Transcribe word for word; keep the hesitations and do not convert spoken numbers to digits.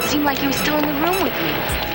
seemed like he was still in the room with me.